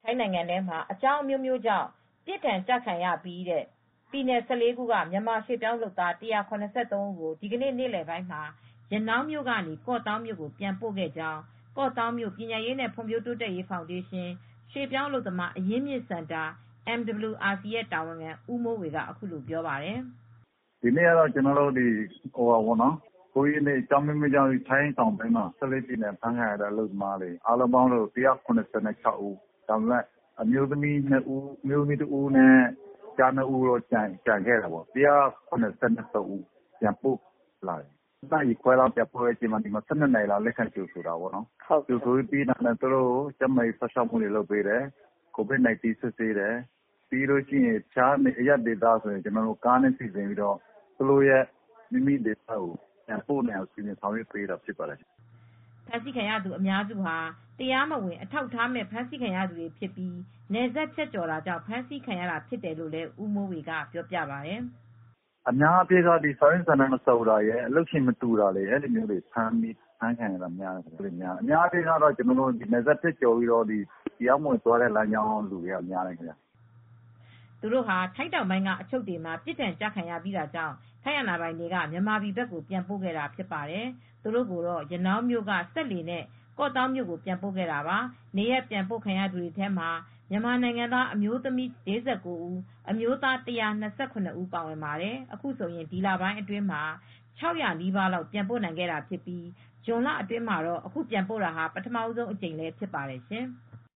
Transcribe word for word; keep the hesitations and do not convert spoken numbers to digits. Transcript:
ထိုင်းနိုင်ငံထဲမှာအကြောင်းအမျိုးမျိုးကြောင့်ပြစ်ဒဏ်ကျခံရပြီးတဲ့ပြည်နယ် ၁၄ ခုကမြန်မာရွှေ့ပြောင်းလုပ်သား ၁၇၃ ဦးကိုဒီကနေ့နေ့လယ်ပိုင်းမှာရနောင်းမြို့ကနေ ကော့သောင်းမြို့ကိုပြန်ပို့ခဲ့ကြောင်းကော့သောင်းမြို့ပညာရေးနဲ့ဖွံ့ဖြိုးတိုးတက်ရေးဖောင်ဒေးရှင်း ရွှေ့ပြောင်းအလုပ်သမားအရင်းမြစ်စင်တာ အမ်ဒဗလျူအာစီ ရဲ့တာဝန်ခံဦးမိုးဝေကအခုလိုပြောပါတယ်။ "ဒီနေ့ကတော့ကျနော်တို့ကိုဗစ်နဲ့အကြောင်းအမျိုးမျိုးကြောင့်ထိုင်းတောင်ပိုင်းမှာဖမ်းဆီးခံရတဲ့အလုပ်သမားတွေအားလုံးပေါင်းတော့ ၁၇၆ ဦးအမျိုးသမီး ၂ ဦးအမျိုးသမီး ၁ ဦးနဲ့ကျား ၂ ဦးတော့ကျန်ခဲ့တယ်ပေါ့ ၁၇၃ ဦးပြန်ပို့လာတယ်။ ၂ နာရီခွဲလောက်ပြန်ပို့တဲ့အချိန်မှာ ၁၂ နာရီလောက်လက်ခံကြိုဆိုတာပေါ့နော်ကြိုဆိုပြီးသူတို့ကိုကျန်းမာရေးစောင့်ရှောက်မှုတွေလုပ်ပေးတယ်ကိုဗစ် ၁၉ စစ်ဆေးတယ်ပြီးတော့တခြားအရပ်ဒေသဆိုရင်ကားနဲ့စီစဉ်ပြီးတော့သူတို့မိမိဒေသကိုပြန်ပို့နိုင်အောင်စီစဉ်ဆောင်ရွက်ပေးတာဖြစ်ပါတယ်ဖမ်းဆီးခံရသူအများစုဟာတရားမဝင်အထောက်အထားမဲ့ဖမ်းဆီးခံရသူတွေဖြစ်ပြီးနယ်စပ်ဖြတ်ကျော်တာကြောင့်ဖမ်းဆီးခံရတာဖြစ်တယ်လို့လည်းဦးမိုးဝေကပြောပြပါတယ်။အများအားဖြင့်တော့စာရွက်စာတမ်းမစုံတာရယ်အလုပ်ရှင်မတူတာတွေဖမ်းခံရတာများတယ်။အများအားဖြင့်ကတော့နယ်စပ်ဖြတ်ကျော်ပြီးတရားမဝင်သွားတဲ့လမ်းကြောင်းကလူတွေကများတယ်ခင်ဗျ။သူတို့ဟာထိုင်းတောင်ပိုင်းကအချုပ်တွေမှာပြစ်ဒဏ်ကျခံရပြီးတာကြောင့်ထိုင်းအာဏာပိုင်တွေကမြန်မာပြည်ဘက်ကိုပြန်ပို့ခဲ့တာဖြစ်ပါတယ်။သူတို့ကိုတော့ရနောင်းမြို့ကစက်လှေနဲ့ကော့သောင်းမြို့ကိုပြန်ပို့ခဲ့တာပါ။နေရပ်ပြန်ပို့ခံရသူတွေထဲမှာမြန်မာနိုင်ငံသားအမျိုးသမီး ၄၉ ဦးအမျိုးသား ၁၂၇ ဦးပါဝင်ပါတယ်။အခုဆိုရင်ဒီလပိုင်းအတွင်းမှာ ၆၀၀ နီးပါးလောက်ပြန်ပို့နိုင်ခဲ့တာဖြစ်ပြီးဇွန်လအတွင်းမှာတော့အခုပြန်ပို့တာဟာပထမဆုံးအကြိမ်လည်းဖြစ်ပါတယ်ရှင်။